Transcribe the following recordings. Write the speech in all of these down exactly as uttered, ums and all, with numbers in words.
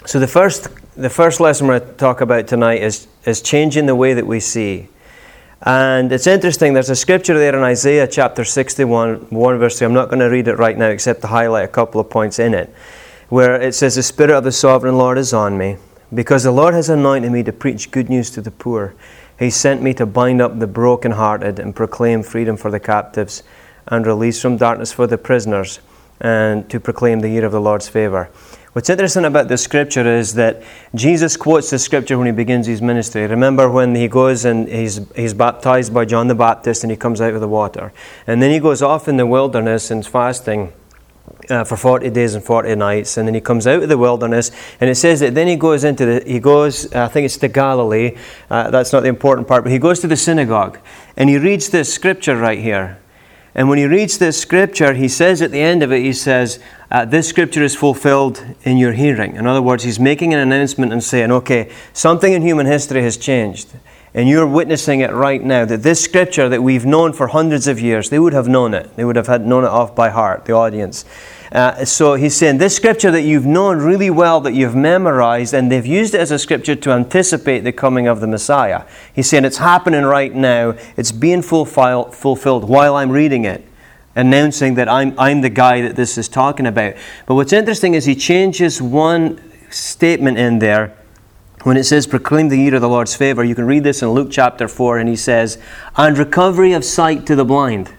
So the first the first lesson we're going to talk about tonight is, is changing the way that we see. And it's interesting, there's a scripture there in Isaiah chapter sixty-one, one verse three. I'm not going to read it right now except to highlight a couple of points in it, where it says, "The Spirit of the Sovereign Lord is on me, because the Lord has anointed me to preach good news to the poor. He sent me to bind up the brokenhearted and proclaim freedom for the captives and release from darkness for the prisoners, and to proclaim the year of the Lord's favor." What's interesting about this scripture is that Jesus quotes this scripture when he begins his ministry. Remember when he goes and he's he's baptized by John the Baptist and he comes out of the water. And then he goes off in the wilderness and fasting uh, for forty days and forty nights. And then he comes out of the wilderness, and it says that then he goes into the, he goes, I think it's to Galilee. Uh, that's not the important part, but he goes to the synagogue and he reads this scripture right here. And when he reads this scripture, he says at the end of it, he says, uh, this scripture is fulfilled in your hearing. In other words, he's making an announcement and saying, okay, something in human history has changed. And you're witnessing it right now, that this scripture that we've known for hundreds of years, they would have known it. They would have had known it off by heart, the audience. Uh, so he's saying this scripture that you've known really well, that you've memorized, and they've used it as a scripture to anticipate the coming of the Messiah. He's saying it's happening right now. It's being fulfilled, fulfilled while I'm reading it, announcing that I'm, I'm the guy that this is talking about. But what's interesting is he changes one statement in there. When it says, proclaim the year of the Lord's favor, you can read this in Luke chapter four, and he says, and recovery of sight to the blind.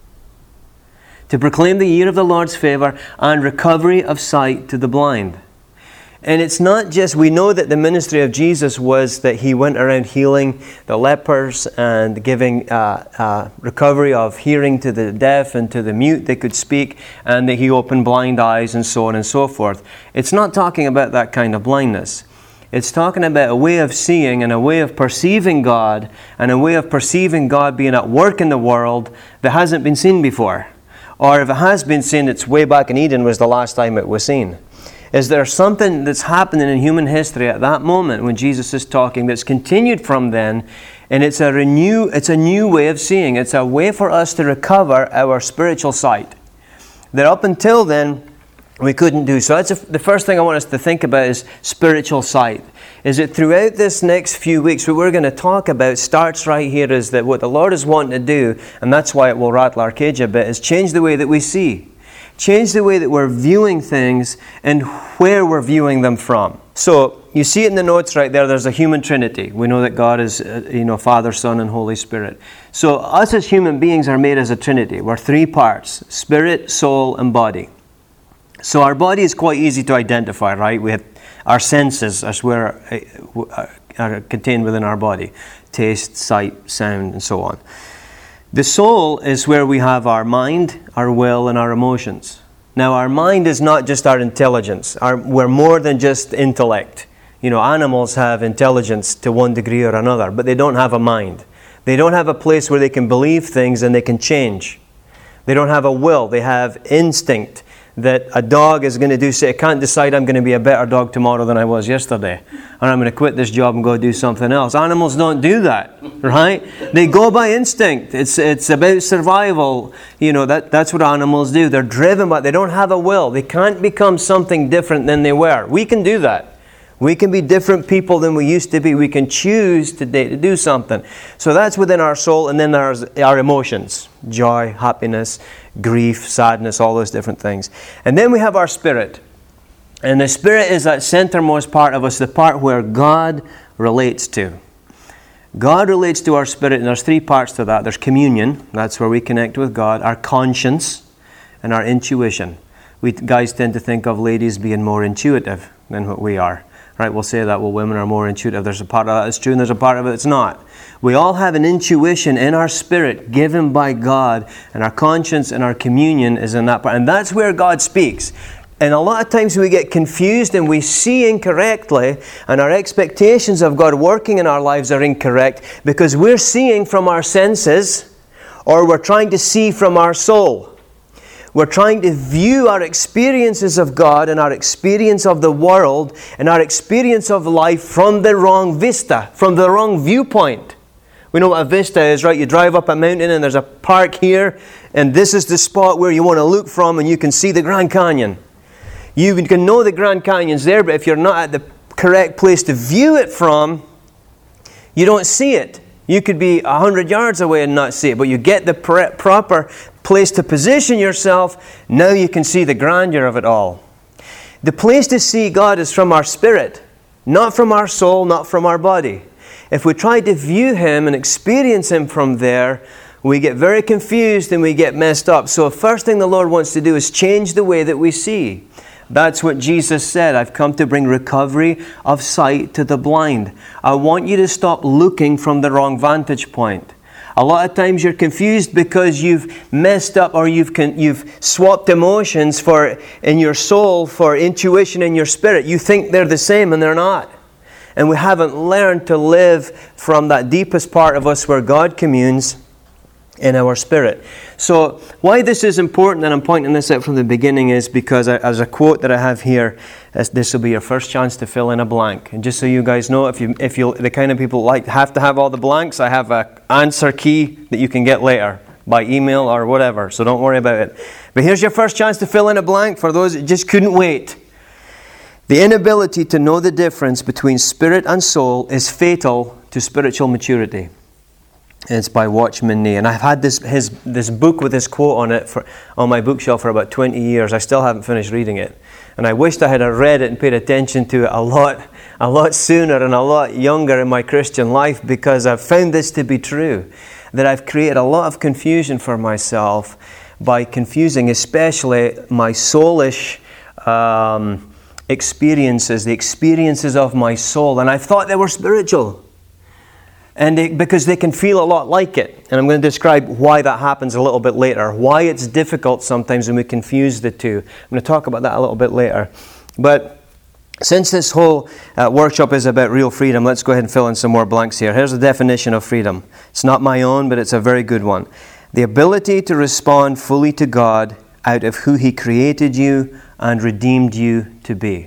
To proclaim the year of the Lord's favor and recovery of sight to the blind. And it's not just, we know that the ministry of Jesus was that he went around healing the lepers and giving uh, uh, recovery of hearing to the deaf and to the mute, they could speak, and that he opened blind eyes and so on and so forth. It's not talking about that kind of blindness. It's talking about a way of seeing and a way of perceiving God, and a way of perceiving God being at work in the world that hasn't been seen before. Or if it has been seen, it's way back in Eden was the last time it was seen. Is there something that's happening in human history at that moment when Jesus is talking that's continued from then, and it's a renew, it's a new way of seeing. It's a way for us to recover our spiritual sight that up until then we couldn't do. So that's a, the first thing I want us to think about is spiritual sight. Is that throughout this next few weeks, what we're going to talk about starts right here, is that what the Lord is wanting to do, and that's why it will rattle our cage a bit, is change the way that we see. Change the way that we're viewing things and where we're viewing them from. So you see it in the notes right there, there's a human trinity. We know that God is, uh, you know, Father, Son, and Holy Spirit. So us as human beings are made as a trinity. We're three parts: spirit, soul, and body. So our body is quite easy to identify, right? We have our senses as where uh, are contained within our body: taste, sight, sound, and so on. The soul is where we have our mind, our will, and our emotions. Now, our mind is not just our intelligence. Our, we're more than just intellect. You know, animals have intelligence to one degree or another, but they don't have a mind. They don't have a place where they can believe things and they can change. They don't have a will. They have instinct. That a dog is going to do, say, I can't decide I'm going to be a better dog tomorrow than I was yesterday, or I'm going to quit this job and go do something else. Animals don't do that, right? They go by instinct. It's it's about survival. You know, that that's what animals do. They're driven by, they don't have a will. They can't become something different than they were. We can do that. We can be different people than we used to be. We can choose today to do something. So that's within our soul, and then there's our emotions: joy, happiness, grief, sadness, all those different things. And then we have our spirit. And the spirit is that centermost part of us, the part where God relates to. God relates to our spirit, and there's three parts to that. There's communion, that's where we connect with God, our conscience, and our intuition. We guys tend to think of ladies being more intuitive than what we are. Right, we'll say that, well, women are more intuitive. There's a part of that that's true, and there's a part of it that's not. We all have an intuition in our spirit given by God, and our conscience and our communion is in that part. And that's where God speaks. And a lot of times we get confused and we see incorrectly, and our expectations of God working in our lives are incorrect because we're seeing from our senses, or we're trying to see from our soul. We're trying to view our experiences of God and our experience of the world and our experience of life from the wrong vista, from the wrong viewpoint. We know what a vista is, right? You drive up a mountain and there's a park here, and this is the spot where you want to look from and you can see the Grand Canyon. you can know the Grand Canyon's there, but if you're not at the correct place to view it from, you don't see it. You could be a hundred yards away and not see it, but you get the pr- proper place to position yourself, now you can see the grandeur of it all. The place to see God is from our spirit, not from our soul, not from our body. If we try to view Him and experience Him from there, we get very confused and we get messed up. So the first thing the Lord wants to do is change the way that we see. That's what Jesus said. I've come to bring recovery of sight to the blind. I want you to stop looking from the wrong vantage point. A lot of times you're confused because you've messed up or you've con- you've swapped emotions for in your soul for intuition in your spirit. You think they're the same and they're not. And we haven't learned to live from that deepest part of us where God communes in our spirit. So why this is important, and I'm pointing this out from the beginning, is because I, as a quote that I have here, this will be your first chance to fill in a blank. And just so you guys know, if you if you the kind of people like have to have all the blanks, I have an answer key that you can get later by email or whatever. So don't worry about it. But here's your first chance to fill in a blank for those that just couldn't wait. The inability to know the difference between spirit and soul is fatal to spiritual maturity. It's by Watchman Nee, and I've had this his this book with this quote on it for on my bookshelf for about twenty years. I still haven't finished reading it, and I wished I had read it and paid attention to it a lot, a lot sooner and a lot younger in my Christian life, because I've found this to be true, that I've created a lot of confusion for myself by confusing, especially my soulish um, experiences, the experiences of my soul, and I thought they were spiritual. And they, because they can feel a lot like it. And I'm going to describe why that happens a little bit later. Why it's difficult sometimes when we confuse the two. I'm going to talk about that a little bit later. But since this whole uh, workshop is about real freedom, let's go ahead and fill in some more blanks here. Here's the definition of freedom. It's not my own, but it's a very good one. The ability to respond fully to God out of who He created you and redeemed you to be.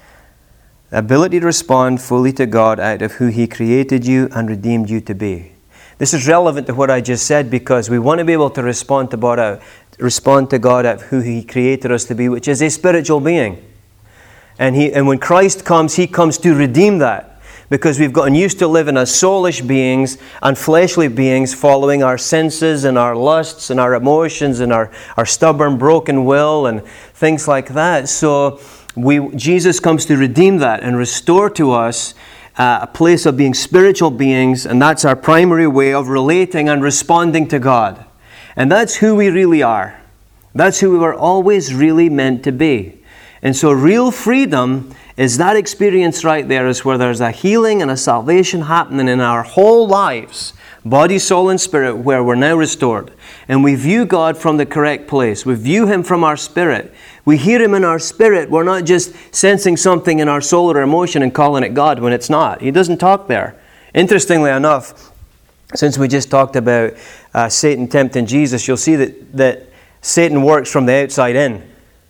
The ability to respond fully to God out of who He created you and redeemed you to be. This is relevant to what I just said, because we want to be able to respond to God out, respond to God out of who He created us to be, which is a spiritual being. And He, and when Christ comes, He comes to redeem that, because we've gotten used to living as soulish beings and fleshly beings, following our senses and our lusts and our emotions and our, our stubborn, broken will and things like that. So We, Jesus comes to redeem that and restore to us uh, a place of being spiritual beings, and that's our primary way of relating and responding to God. And that's who we really are. That's who we were always really meant to be. And so real freedom is that experience right there, is where there's a healing and a salvation happening in our whole lives, body, soul, and spirit, where we're now restored. And we view God from the correct place. We view Him from our spirit. We hear Him in our spirit. We're not just sensing something in our soul or emotion and calling it God when it's not. He doesn't talk there. Interestingly enough, since we just talked about uh, Satan tempting Jesus, you'll see that, that Satan works from the outside in.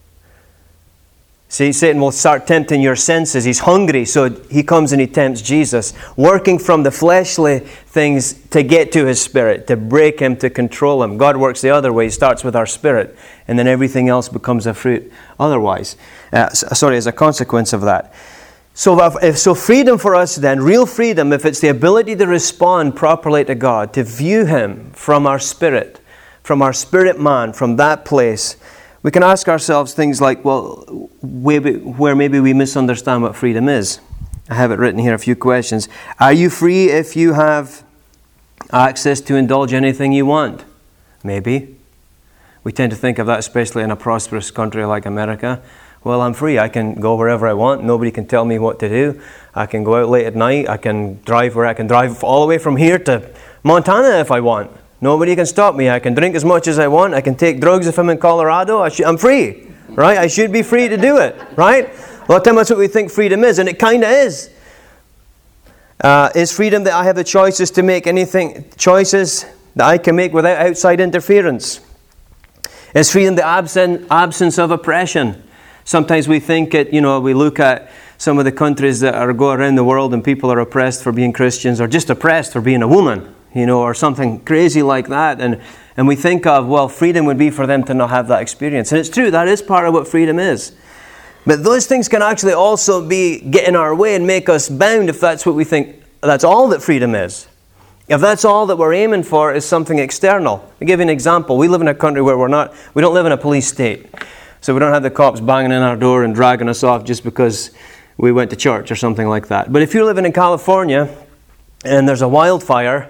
See, Satan will start tempting your senses. He's hungry, so he comes and he tempts Jesus, working from the fleshly things to get to his spirit, to break him, to control him. God works the other way. He starts with our spirit, and then everything else becomes a fruit otherwise. Uh, sorry, as a consequence of that. So, if, so freedom for us then, real freedom, if it's the ability to respond properly to God, to view Him from our spirit, from our spirit man, from that place, we can ask ourselves things like, well, where maybe we misunderstand what freedom is. I have it written here, a few questions. Are you free if you have access to indulge anything you want? Maybe. We tend to think of that, especially in a prosperous country like America. Well, I'm free. I can go wherever I want. Nobody can tell me what to do. I can go out late at night. I can drive where I can drive all the way from here to Montana if I want. Nobody can stop me. I can drink as much as I want. I can take drugs if I'm in Colorado. I sh- I'm free, right? I should be free to do it, right? A lot of times that's what we think freedom is, and it kind of is. Uh, is freedom that I have the choices to make anything, choices that I can make without outside interference? Is freedom the absent, absence of oppression? Sometimes we think it, you know, we look at some of the countries that are go around the world and people are oppressed for being Christians, or just oppressed for being a woman, you know, or something crazy like that. And, and we think of, well, freedom would be for them to not have that experience. And it's true, that is part of what freedom is. But those things can actually also be get in our way and make us bound if that's what we think, that's all that freedom is. If that's all that we're aiming for is something external. I'll give you an example. We live in a country where we're not, we don't live in a police state. So we don't have the cops banging in our door and dragging us off just because we went to church or something like that. But if you're living in California and there's a wildfire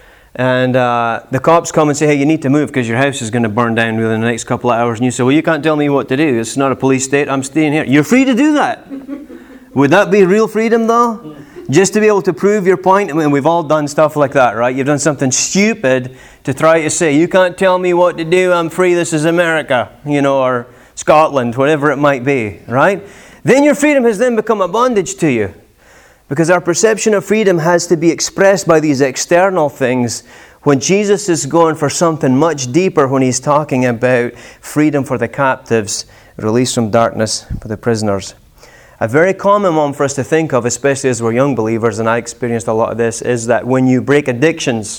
and uh, the cops come and say, hey, you need to move because your house is going to burn down within the next couple of hours. And you say, well, you can't tell me what to do. It's not a police state. I'm staying here. You're free to do that. Would that be real freedom, though? Just to be able to prove your point? I mean, we've all done stuff like that, right? You've done something stupid to try to say, you can't tell me what to do. I'm free. This is America, you know, or Scotland, whatever it might be, right? Then your freedom has then become a bondage to you. Because our perception of freedom has to be expressed by these external things when Jesus is going for something much deeper when He's talking about freedom for the captives, release from darkness for the prisoners. A very common one for us to think of, especially as we're young believers, and I experienced a lot of this, is that when you break addictions,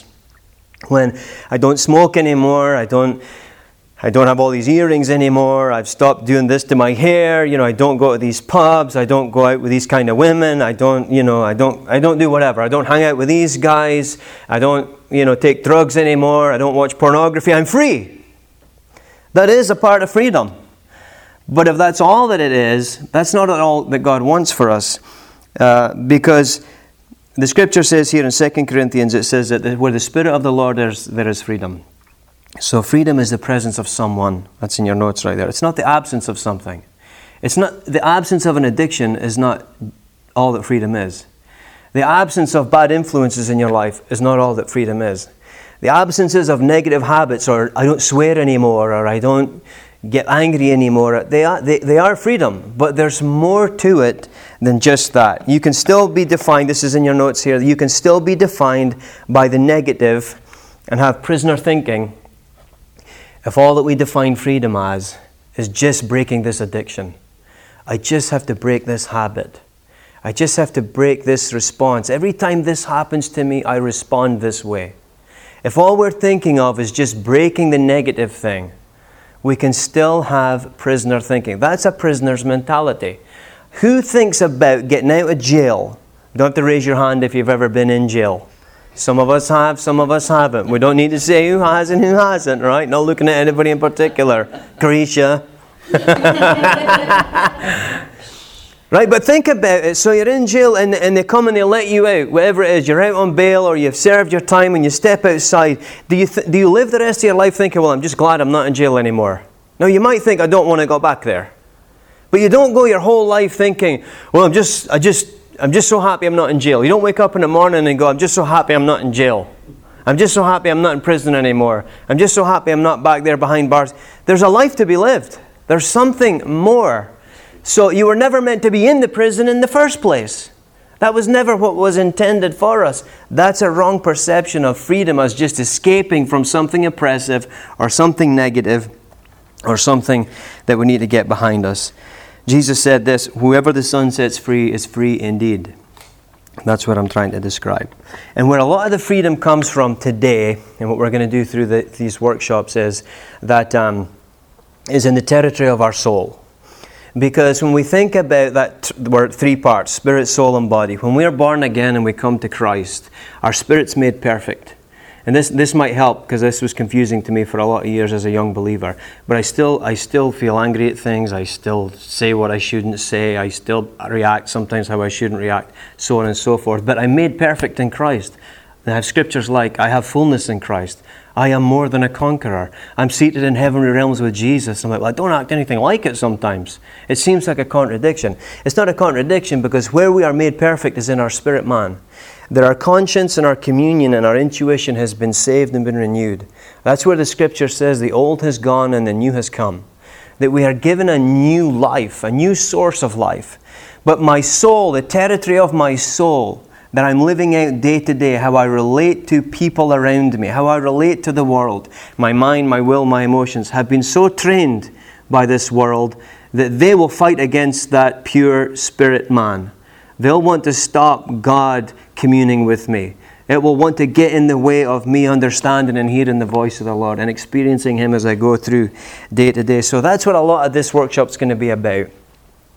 when I don't smoke anymore, I don't I don't have all these earrings anymore, I've stopped doing this to my hair, you know, I don't go to these pubs, I don't go out with these kind of women, I don't, you know, I don't I don't do whatever, I don't hang out with these guys, I don't, you know, take drugs anymore, I don't watch pornography, I'm free. That is a part of freedom. But if that's all that it is, that's not at all that God wants for us. Uh, because the Scripture says here in Second Corinthians, it says that where the Spirit of the Lord is, there is freedom. So freedom is the presence of someone. That's in your notes right there. It's not the absence of something. It's not the absence of an addiction is not all that freedom is. The absence of bad influences in your life is not all that freedom is. The absences of negative habits, or I don't swear anymore, or I don't get angry anymore, they are, they, they are freedom, but there's more to it than just that. You can still be defined, this is in your notes here, you can still be defined by the negative and have prisoner thinking if all that we define freedom as is just breaking this addiction. I just have to break this habit. I just have to break this response. Every time this happens to me, I respond this way. If all we're thinking of is just breaking the negative thing, we can still have prisoner thinking. That's a prisoner's mentality. Who thinks about getting out of jail? You don't have to raise your hand if you've ever been in jail. Some of us have, some of us haven't. We don't need to say who has and who hasn't, right? Not looking at anybody in particular. Carisha. Right, but think about it. So you're in jail and, and they come and they let you out, whatever it is. You're out on bail or you've served your time and you step outside. Do you, th- do you live the rest of your life thinking, well, I'm just glad I'm not in jail anymore? No, you might think, I don't want to go back there. But you don't go your whole life thinking, well, I'm just, I just, I'm just so happy I'm not in jail. You don't wake up in the morning and go, I'm just so happy I'm not in jail. I'm just so happy I'm not in prison anymore. I'm just so happy I'm not back there behind bars. There's a life to be lived. There's something more. So you were never meant to be in the prison in the first place. That was never what was intended for us. That's a wrong perception of freedom as just escaping from something oppressive or something negative or something that we need to get behind us. Jesus said this, whoever the Son sets free is free indeed. That's what I'm trying to describe. And where a lot of the freedom comes from today, and what we're going to do through the, these workshops is that um, is in the territory of our soul. Because when we think about that, we're three parts, spirit, soul, and body. When we are born again and we come to Christ, our spirit's made perfect. And this this might help because this was confusing to me for a lot of years as a young believer. But I still I still feel angry at things. I still say what I shouldn't say. I still react sometimes how I shouldn't react, so on and so forth. But I'm made perfect in Christ. And I have scriptures like, I have fullness in Christ. I am more than a conqueror. I'm seated in heavenly realms with Jesus. I'm like, well, I don't act anything like it sometimes. It seems like a contradiction. It's not a contradiction because where we are made perfect is in our spirit man. That our conscience and our communion and our intuition has been saved and been renewed. That's where the scripture says the old has gone and the new has come. That we are given a new life, a new source of life. But my soul, the territory of my soul, that I'm living out day to day, how I relate to people around me, how I relate to the world, my mind, my will, my emotions, have been so trained by this world that they will fight against that pure spirit man. They'll want to stop God communing with me. It will want to get in the way of me understanding and hearing the voice of the Lord and experiencing Him as I go through day to day. So that's what a lot of this workshop's going to be about.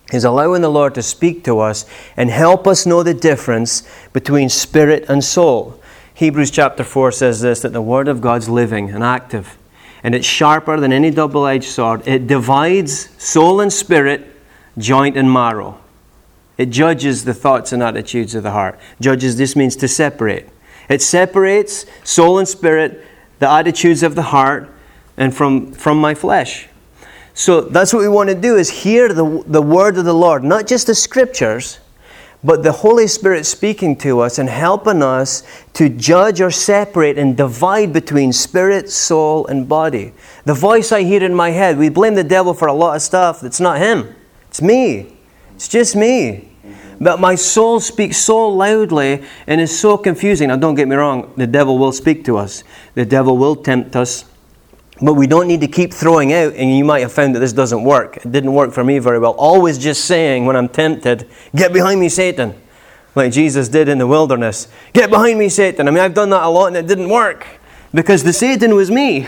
He's allowing the Lord to speak to us and help us know the difference between spirit and soul. Hebrews chapter four says this, that the Word of God's living and active, and it's sharper than any double-edged sword. It divides soul and spirit, joint and marrow. It judges the thoughts and attitudes of the heart. Judges, this means to separate. It separates soul and spirit, the attitudes of the heart, and from, from my flesh. So that's what we want to do, is hear the, the word of the Lord, not just the scriptures, but the Holy Spirit speaking to us and helping us to judge or separate and divide between spirit, soul, and body. The voice I hear in my head, we blame the devil for a lot of stuff. It's not him. It's me. It's just me. But my soul speaks so loudly and is so confusing. Now don't get me wrong, the devil will speak to us. The devil will tempt us. But we don't need to keep throwing out, and you might have found that this doesn't work. It didn't work for me very well. Always just saying when I'm tempted, get behind me, Satan. Like Jesus did in the wilderness. Get behind me, Satan. I mean, I've done that a lot and it didn't work. Because the Satan was me.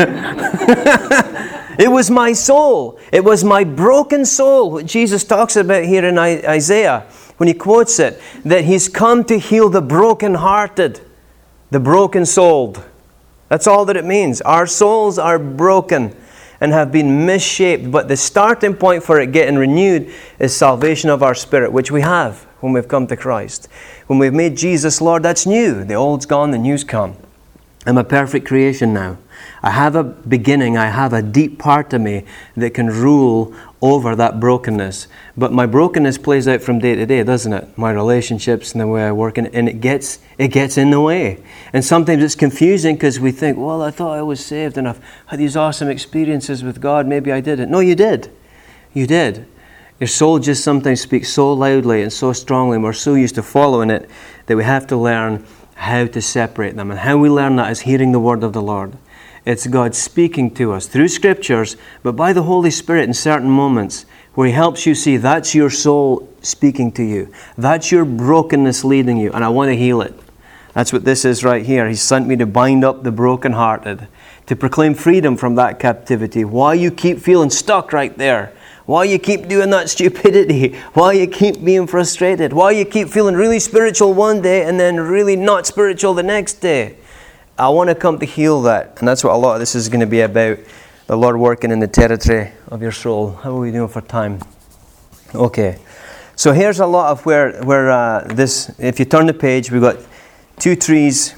It was my soul. It was my broken soul. What Jesus talks about here in Isaiah, when he quotes it, that he's come to heal the brokenhearted, the broken-souled. That's all that it means. Our souls are broken and have been misshaped, but the starting point for it getting renewed is salvation of our spirit, which we have when we've come to Christ. When we've made Jesus Lord, that's new. The old's gone, the new's come. I'm a perfect creation now. I have a beginning, I have a deep part of me that can rule over that brokenness. But my brokenness plays out from day to day, doesn't it? My relationships and the way I work, and, and it gets it gets in the way. And sometimes it's confusing because we think, well, I thought I was saved and I've had these awesome experiences with God. Maybe I didn't. No, you did. You did. Your soul just sometimes speaks so loudly and so strongly, and we're so used to following it that we have to learn how to separate them. And how we learn that is hearing the word of the Lord. It's God speaking to us through scriptures, but by the Holy Spirit in certain moments where He helps you see that's your soul speaking to you. That's your brokenness leading you, and I want to heal it. That's what this is right here. He sent me to bind up the brokenhearted, to proclaim freedom from that captivity. Why you keep feeling stuck right there? Why you keep doing that stupidity? Why you keep being frustrated? Why you keep feeling really spiritual one day and then really not spiritual the next day? I want to come to heal that. And that's what a lot of this is going to be about. The Lord working in the territory of your soul. How are we doing for time? Okay. So here's a lot of where, where uh, this, if you turn the page, we've got two trees,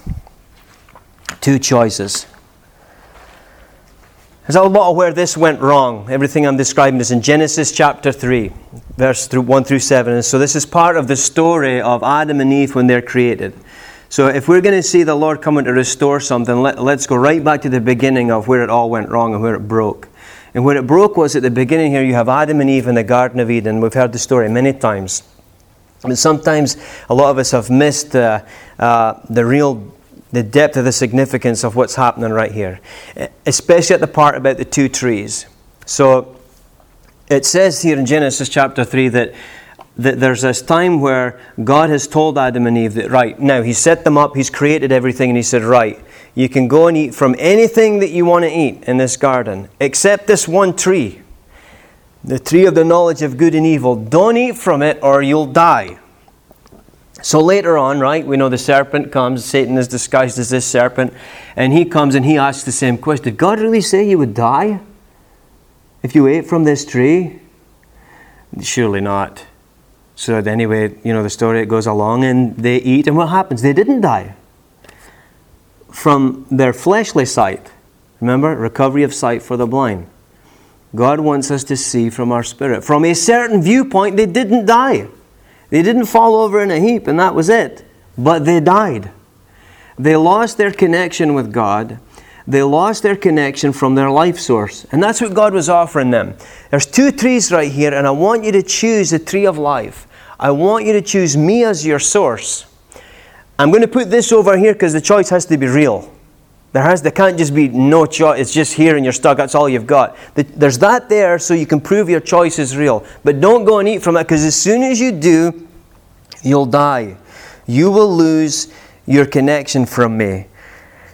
two choices. There's a lot of where this went wrong. Everything I'm describing is in Genesis chapter three, verse one through seven. And so this is part of the story of Adam and Eve when they're created. So if we're going to see the Lord coming to restore something, let, let's go right back to the beginning of where it all went wrong and where it broke. And where it broke was at the beginning here, you have Adam and Eve in the Garden of Eden. We've heard the story many times. And sometimes a lot of us have missed uh, uh, the real, the depth of the significance of what's happening right here. Especially at the part about the two trees. So it says here in Genesis chapter three that that there's this time where God has told Adam and Eve that, right, now He set them up, He's created everything, and He said, right, you can go and eat from anything that you want to eat in this garden, except this one tree, the tree of the knowledge of good and evil. Don't eat from it or you'll die. So later on, right, we know the serpent comes, Satan is disguised as this serpent, and he comes and he asks the same question. Did God really say you would die if you ate from this tree? Surely not. So anyway, you know the story, it goes along and they eat, and what happens? They didn't die. From their fleshly sight, remember, recovery of sight for the blind. God wants us to see from our spirit. From a certain viewpoint, they didn't die. They didn't fall over in a heap, and that was it. But they died. They lost their connection with God. They lost their connection from their life source. And that's what God was offering them. There's two trees right here, and I want you to choose the tree of life. I want you to choose me as your source. I'm going to put this over here because the choice has to be real. There has, there can't just be no choice. It's just here and you're stuck. That's all you've got. There's that there so you can prove your choice is real. But don't go and eat from it, because as soon as you do, you'll die. You will lose your connection from me.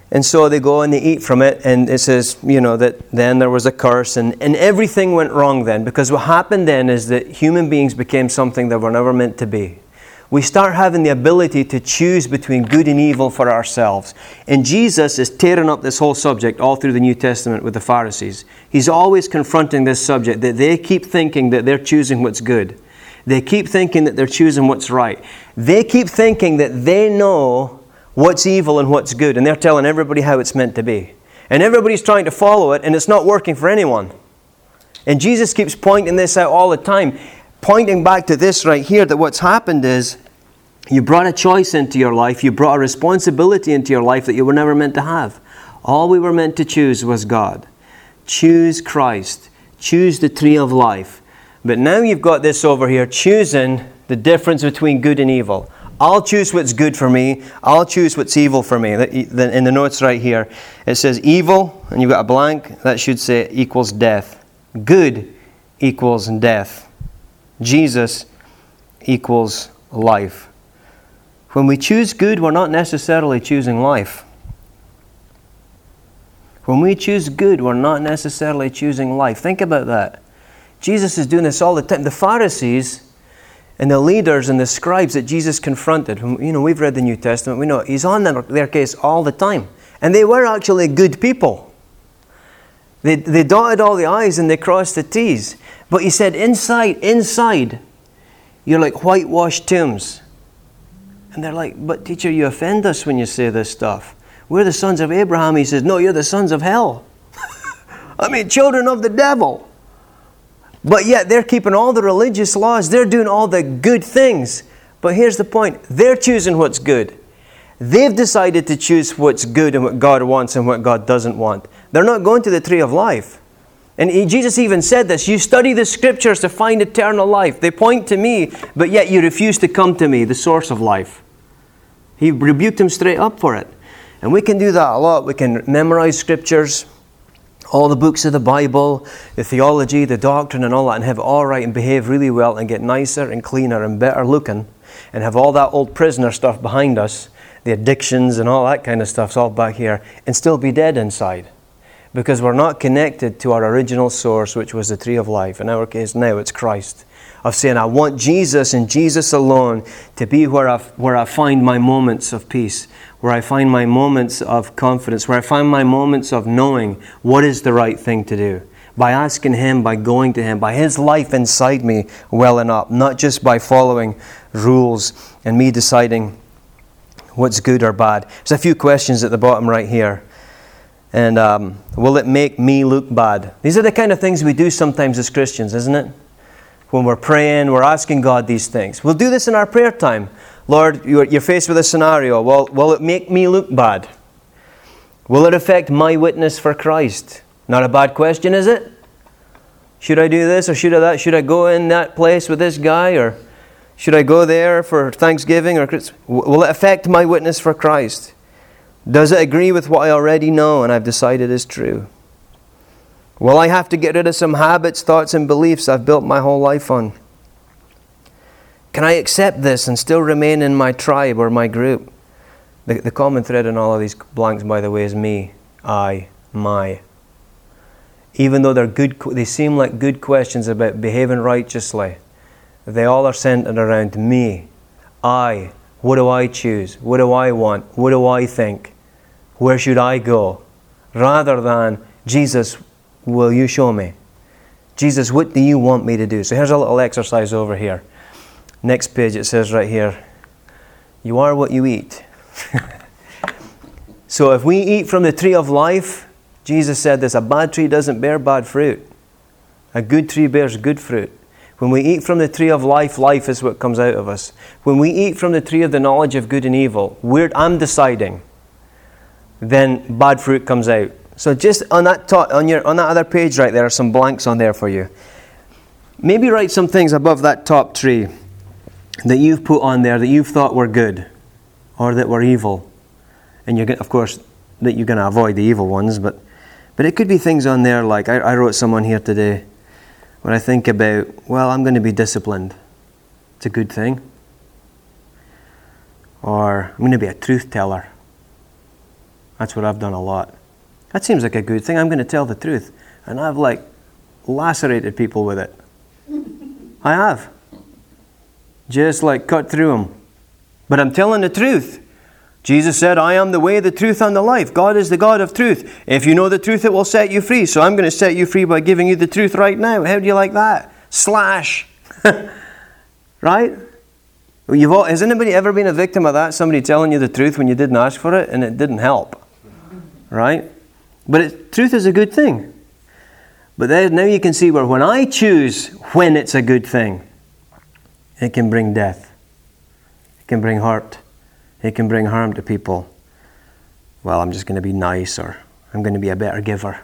And so they go and they eat from it, and it says, you know, that then there was a curse, and, and everything went wrong then, because what happened then is that human beings became something that were never meant to be. We start having the ability to choose between good and evil for ourselves. And Jesus is tearing up this whole subject all through the New Testament with the Pharisees. He's always confronting this subject, that they keep thinking that they're choosing what's good. They keep thinking that they're choosing what's right. They keep thinking that they know what's evil and what's good, and they're telling everybody how it's meant to be. And everybody's trying to follow it, and it's not working for anyone. And Jesus keeps pointing this out all the time, pointing back to this right here, that what's happened is you brought a choice into your life, you brought a responsibility into your life that you were never meant to have. All we were meant to choose was God. Choose Christ. Choose the tree of life. But now you've got this over here, choosing the difference between good and evil. I'll choose what's good for me. I'll choose what's evil for me. In the notes right here, it says evil, and you've got a blank. That should say equals death. Good equals death. Jesus equals life. When we choose good, we're not necessarily choosing life. When we choose good, we're not necessarily choosing life. Think about that. Jesus is doing this all the time. The Pharisees and the leaders and the scribes that Jesus confronted, you know, we've read the New Testament, we know He's on their, their case all the time. And they were actually good people. They, they dotted all the I's and they crossed the T's. But He said, inside, inside, you're like whitewashed tombs. And they're like, but teacher, you offend us when you say this stuff. We're the sons of Abraham. He says, no, you're the sons of hell. I mean, children of the devil. But yet they're keeping all the religious laws. They're doing all the good things. But here's the point. They're choosing what's good. They've decided to choose what's good and what God wants and what God doesn't want. They're not going to the tree of life. And he, Jesus even said this. You study the Scriptures to find eternal life. They point to me, but yet you refuse to come to me, the source of life. He rebuked them straight up for it. And we can do that a lot. We can memorize Scriptures, all the books of the Bible, the theology, the doctrine and all that, and have it all right and behave really well and get nicer and cleaner and better looking and have all that old prisoner stuff behind us, the addictions and all that kind of stuff's all back here, and still be dead inside because we're not connected to our original source, which was the tree of life. In our case now it's Christ. Of saying I want Jesus and Jesus alone to be where I, where I find my moments of peace, where I find my moments of confidence, where I find my moments of knowing what is the right thing to do. By asking Him, by going to Him, by His life inside me welling up, not just by following rules and me deciding what's good or bad. There's a few questions at the bottom right here. And um, will it make me look bad? These are the kind of things we do sometimes as Christians, isn't it? When we're praying, we're asking God these things. We'll do this in our prayer time. Lord, you're faced with a scenario. Well, will it make me look bad? Will it affect my witness for Christ? Not a bad question, is it? Should I do this or should I that? Should I go in that place with this guy or should I go there for Thanksgiving? Or will it affect my witness for Christ? Does it agree with what I already know and I've decided is true? Will I have to get rid of some habits, thoughts, and beliefs I've built my whole life on? Can I accept this and still remain in my tribe or my group? The, the common thread in all of these blanks, by the way, is me, I, my. Even though they're good, they seem like good questions about behaving righteously, they all are centered around me, I. What do I choose? What do I want? What do I think? Where should I go? Rather than, Jesus, will you show me? Jesus, what do you want me to do? So here's a little exercise over here. Next page it says right here, you are what you eat. So if we eat from the tree of life, Jesus said this, a bad tree doesn't bear bad fruit. A good tree bears good fruit. When we eat from the tree of life, life is what comes out of us. When we eat from the tree of the knowledge of good and evil, we're, I'm deciding, then bad fruit comes out. So just on that top, on your on that other page right there are some blanks on there for you. Maybe write some things above that top tree that you've put on there that you've thought were good or that were evil. And you're of course that you're going to avoid the evil ones, but but it could be things on there like I, I wrote some on here today when I think about, well, I'm going to be disciplined. It's a good thing. Or I'm going to be a truth teller. That's what I've done a lot. That seems like a good thing. I'm going to tell the truth. And I've like lacerated people with it. I have. Just like cut through them. But I'm telling the truth. Jesus said, I am the way, the truth, and the life. God is the God of truth. If you know the truth, it will set you free. So I'm going to set you free by giving you the truth right now. How do you like that? Slash. Right? You've all, has anybody ever been a victim of that? Somebody telling you the truth when you didn't ask for it and it didn't help. Right? But it, truth is a good thing. But then, now you can see where when I choose when it's a good thing, it can bring death. It can bring hurt. It can bring harm to people. Well, I'm just going to be nice, or I'm going to be a better giver.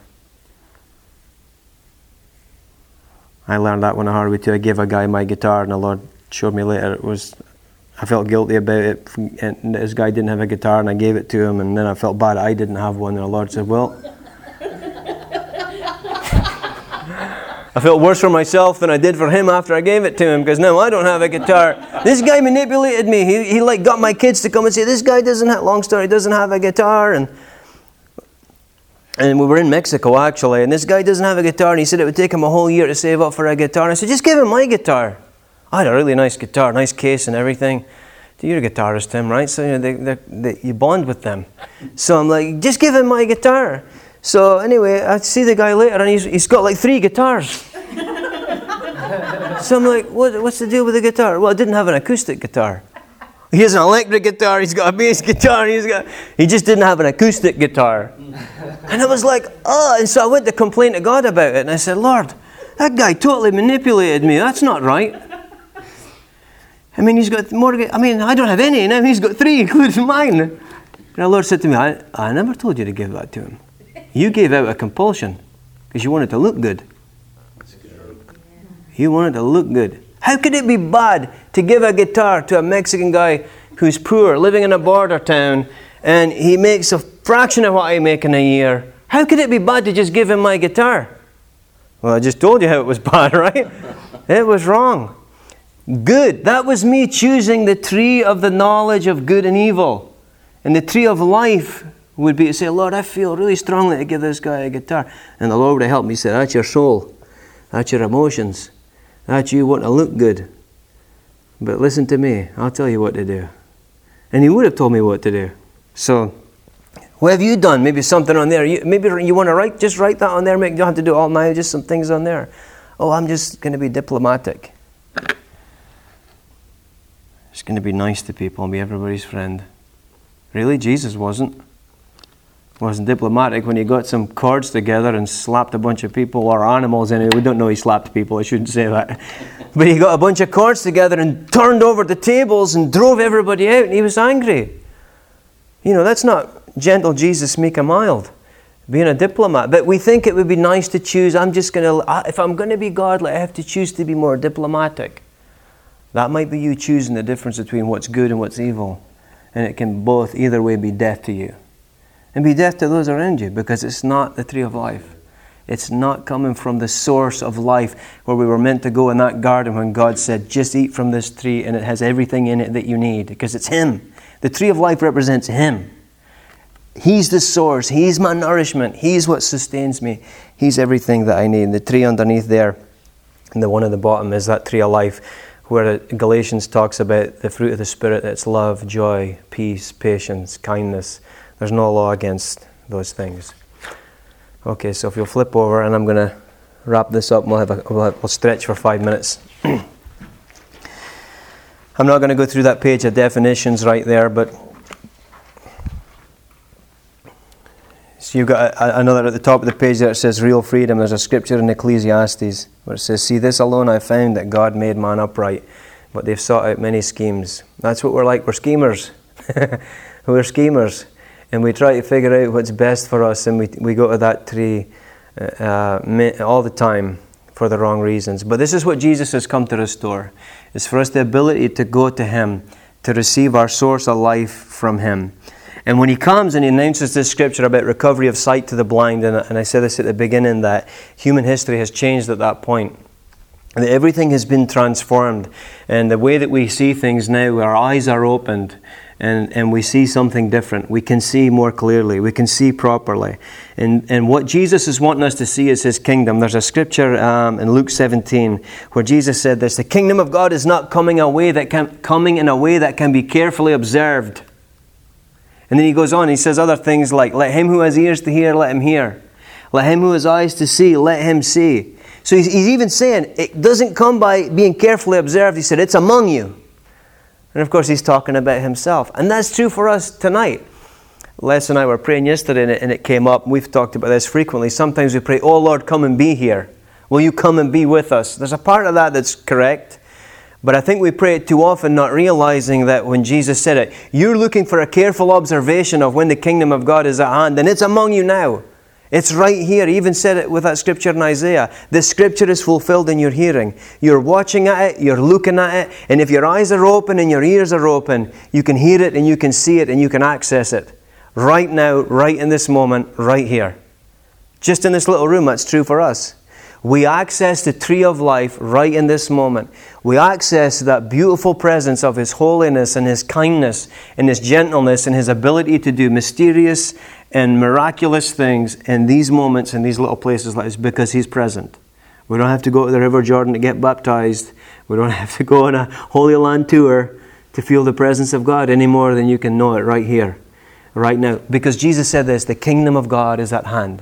I learned that when I hard way too. I gave a guy my guitar, and the Lord showed me later it was, I felt guilty about it. And this guy didn't have a guitar, and I gave it to him, and then I felt bad I didn't have one. And the Lord said, well, I felt worse for myself than I did for him after I gave it to him, because now I don't have a guitar. This guy manipulated me. He, he like got my kids to come and say, this guy doesn't have, long story, doesn't have a guitar. And and we were in Mexico actually, and this guy doesn't have a guitar, and he said it would take him a whole year to save up for a guitar. And I said, just give him my guitar. I had a really nice guitar, nice case and everything. You're a guitarist, Tim, right? So you know, they, they, they, you bond with them. So I'm like, just give him my guitar. So anyway, I see the guy later, and he's, he's got like three guitars. So I'm like, what, what's the deal with the guitar? Well, I didn't have an acoustic guitar. He has an electric guitar, he's got a bass guitar, he's got, he just didn't have an acoustic guitar. And I was like, oh, and so I went to complain to God about it, and I said, Lord, that guy totally manipulated me, that's not right. I mean, he's got more, I mean, I don't have any, now he's got three, including mine. And the Lord said to me, I, I never told you to give that to him. You gave out a compulsion, because you wanted to look good. You wanted to look good. How could it be bad to give a guitar to a Mexican guy who's poor, living in a border town, and he makes a fraction of what I make in a year? How could it be bad to just give him my guitar? Well, I just told you how it was bad, right? It was wrong. Good. That was me choosing the tree of the knowledge of good and evil. And the tree of life would be to say, Lord, I feel really strongly to give this guy a guitar. And the Lord would have helped me. He said, that's your soul. That's your emotions. That's you want to look good. But listen to me. I'll tell you what to do. And he would have told me what to do. So, what have you done? Maybe something on there. You, maybe you want to write, just write that on there. You don't have to do it all now. Just some things on there. Oh, I'm just going to be diplomatic. Just going to be nice to people and be everybody's friend. Really? Jesus wasn't. Wasn't diplomatic when he got some cords together and slapped a bunch of people, or animals anyway. We don't know he slapped people, I shouldn't say that. But he got a bunch of cords together and turned over the tables and drove everybody out, and he was angry. You know, that's not gentle Jesus, meek and mild, being a diplomat. But we think it would be nice to choose, I'm just going to, if I'm going to be godly, I have to choose to be more diplomatic. That might be you choosing the difference between what's good and what's evil. And it can both, either way, be death to you. And be death to those around you, because it's not the tree of life. It's not coming from the source of life where we were meant to go in that garden when God said, just eat from this tree and it has everything in it that you need, because it's Him. The tree of life represents Him. He's the source. He's my nourishment. He's what sustains me. He's everything that I need. And the tree underneath there, and the one at the bottom, is that tree of life, where Galatians talks about the fruit of the Spirit. That's love, joy, peace, patience, kindness. There's no law against those things. Okay, so if you'll flip over, and I'm going to wrap this up, and we'll, have a, we'll, have, we'll stretch for five minutes. I'm not going to go through that page of definitions right there, but so you've got a, another at the top of the page there that says real freedom. There's a scripture in Ecclesiastes where it says, see, this alone I found, that God made man upright, but they've sought out many schemes. That's what we're like. We're schemers. We're schemers. And we try to figure out what's best for us, and we we go to that tree uh, all the time for the wrong reasons. But this is what Jesus has come to restore. It's for us the ability to go to Him, to receive our source of life from Him. And when He comes and He announces this scripture about recovery of sight to the blind, and, and I said this at the beginning, that human history has changed at that point. That everything has been transformed, and the way that we see things now, our eyes are opened, And, and we see something different. We can see more clearly. We can see properly. And, and what Jesus is wanting us to see is His kingdom. There's a scripture um, in Luke seventeen where Jesus said this: the kingdom of God is not coming, a way that can, coming in a way that can be carefully observed. And then He goes on, He says other things like, let him who has ears to hear, let him hear. Let him who has eyes to see, let him see. So he's, he's even saying it doesn't come by being carefully observed. He said it's among you. And of course, He's talking about Himself. And that's true for us tonight. Les and I were praying yesterday, and it, and it came up. We've talked about this frequently. Sometimes we pray, oh Lord, come and be here. Will you come and be with us? There's a part of that that's correct. But I think we pray it too often, not realizing that when Jesus said it, you're looking for a careful observation of when the kingdom of God is at hand. And it's among you now. It's right here. He even said it with that scripture in Isaiah. This scripture is fulfilled in your hearing. You're watching at it, you're looking at it, and if your eyes are open and your ears are open, you can hear it and you can see it and you can access it. Right now, right in this moment, right here. Just in this little room, that's true for us. We access the tree of life right in this moment. We access that beautiful presence of His holiness and His kindness and His gentleness and His ability to do mysterious and miraculous things in these moments, in these little places like this, because He's present. We don't have to go to the River Jordan to get baptized. We don't have to go on a Holy Land tour to feel the presence of God any more than you can know it right here, right now. Because Jesus said this, the kingdom of God is at hand.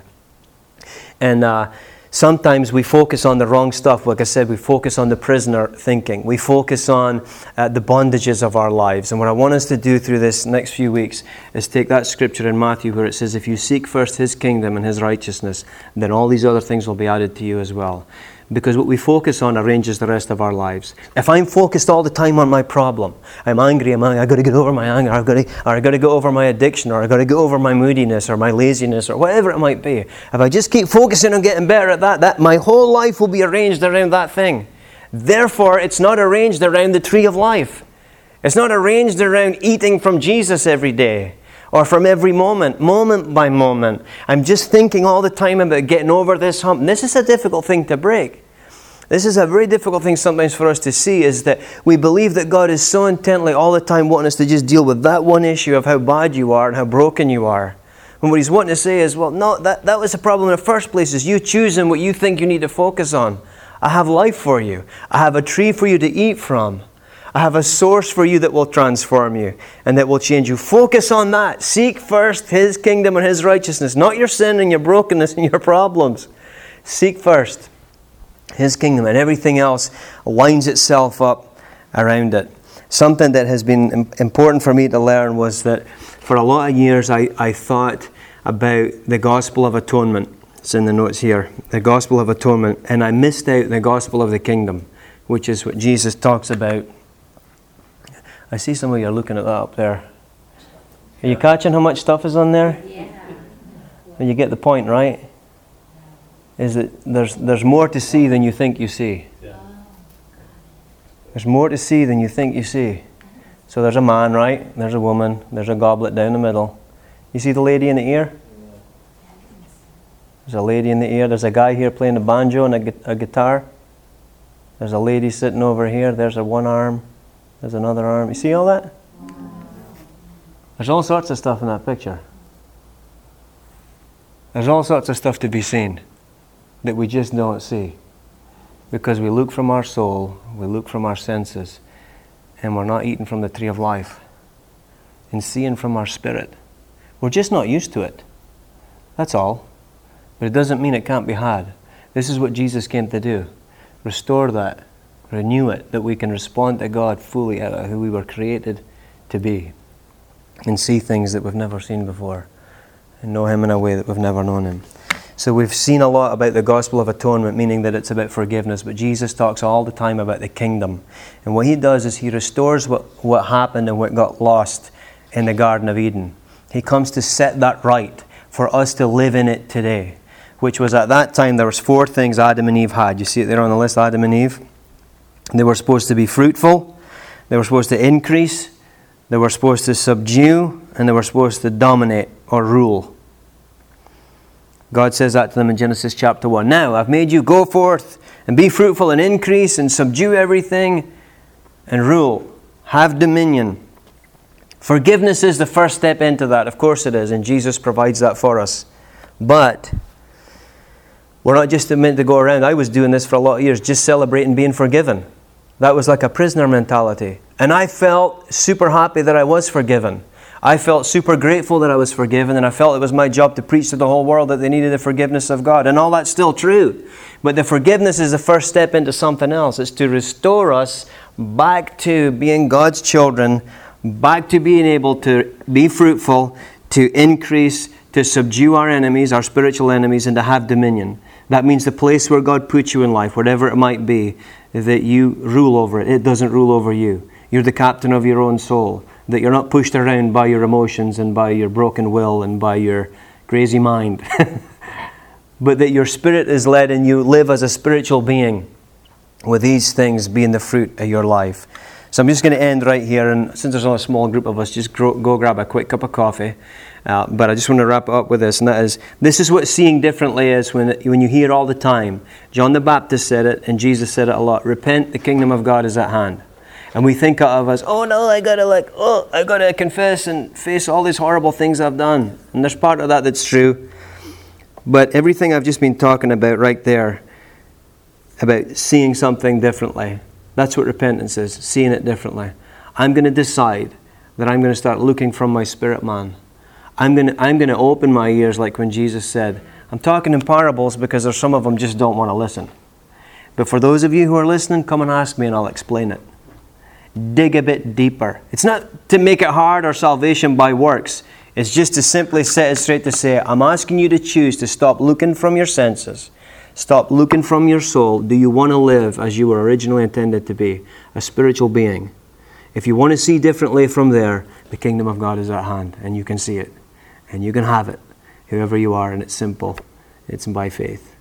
And uh, sometimes we focus on the wrong stuff. Like I said, we focus on the prisoner thinking. We focus on uh, the bondages of our lives. And what I want us to do through this next few weeks is take that scripture in Matthew where it says, if you seek first His kingdom and His righteousness, then all these other things will be added to you as well. Because what we focus on arranges the rest of our lives. If I'm focused all the time on my problem, I'm angry, I'm angry, I've got to get over my anger, I've got to, or I've got to get over my addiction, or I've got to get over my moodiness, or my laziness, or whatever it might be. If I just keep focusing on getting better at that, that my whole life will be arranged around that thing. Therefore, it's not arranged around the tree of life. It's not arranged around eating from Jesus every day. Or from every moment, moment by moment. I'm just thinking all the time about getting over this hump. And this is a difficult thing to break. This is a very difficult thing sometimes for us to see, is that we believe that God is so intently all the time wanting us to just deal with that one issue of how bad you are and how broken you are. And what He's wanting to say is, well, no, that, that was the problem in the first place, is you choosing what you think you need to focus on. I have life for you. I have a tree for you to eat from. I have a source for you that will transform you and that will change you. Focus on that. Seek first His kingdom and His righteousness, not your sin and your brokenness and your problems. Seek first His kingdom, and everything else lines itself up around it. Something that has been important for me to learn was that for a lot of years I, I thought about the gospel of atonement. It's in the notes here. The gospel of atonement. And I missed out the gospel of the kingdom, which is what Jesus talks about. I see some of you are looking at that up there. Are you catching how much stuff is on there? Yeah. And you get the point, right? Is that there's there's more to see than you think you see. Yeah. There's more to see than you think you see. So there's a man, right? There's a woman. There's a goblet down the middle. You see the lady in the ear? There's a lady in the ear. There's a guy here playing the banjo and a, a guitar. There's a lady sitting over here. There's a one arm. There's another arm. You see all that? There's all sorts of stuff in that picture. There's all sorts of stuff to be seen that we just don't see. Because we look from our soul, we look from our senses, and we're not eating from the tree of life and seeing from our spirit. We're just not used to it. That's all. But it doesn't mean it can't be had. This is what Jesus came to do. Restore that. Renew it, that we can respond to God fully out of who we were created to be and see things that we've never seen before and know Him in a way that we've never known Him. So we've seen a lot about the gospel of atonement, meaning that it's about forgiveness, but Jesus talks all the time about the kingdom. And what He does is He restores what, what happened and what got lost in the Garden of Eden. He comes to set that right for us to live in it today, which was at that time there was four things Adam and Eve had. You see it there on the list, Adam and Eve. They were supposed to be fruitful, they were supposed to increase, they were supposed to subdue, and they were supposed to dominate or rule. God says that to them in Genesis chapter one. Now, I've made you go forth and be fruitful and increase and subdue everything and rule. Have dominion. Forgiveness is the first step into that. Of course it is, and Jesus provides that for us. But we're not just meant to go around. I was doing this for a lot of years, just celebrating being forgiven. That was like a prisoner mentality. And I felt super happy that I was forgiven. I felt super grateful that I was forgiven, and I felt it was my job to preach to the whole world that they needed the forgiveness of God. And all that's still true. But the forgiveness is the first step into something else. It's to restore us back to being God's children, back to being able to be fruitful, to increase, to subdue our enemies, our spiritual enemies, and to have dominion. That means the place where God puts you in life, whatever it might be, that you rule over it. It doesn't rule over you. You're the captain of your own soul. That you're not pushed around by your emotions and by your broken will and by your crazy mind. But that your spirit is led and you live as a spiritual being with these things being the fruit of your life. So I'm just going to end right here, and since there's only a small group of us, just go, go grab a quick cup of coffee. Uh, but I just want to wrap it up with this, and that is, this is what seeing differently is when, when you hear all the time. John the Baptist said it, and Jesus said it a lot. Repent, the kingdom of God is at hand. And we think of as, oh no, I gotta like, oh, I gotta confess and face all these horrible things I've done. And there's part of that that's true. But everything I've just been talking about right there, about seeing something differently, that's what repentance is, seeing it differently. I'm going to decide that I'm going to start looking from my spirit man. I'm going to, I'm going to open my ears like when Jesus said, I'm talking in parables because there's some of them just don't want to listen. But for those of you who are listening, come and ask me and I'll explain it. Dig a bit deeper. It's not to make it hard or salvation by works. It's just to simply set it straight to say, I'm asking you to choose to stop looking from your senses. Stop looking from your soul. Do you want to live as you were originally intended to be? A spiritual being. If you want to see differently from there, the kingdom of God is at hand and you can see it. And you can have it, whoever you are, and it's simple. It's by faith.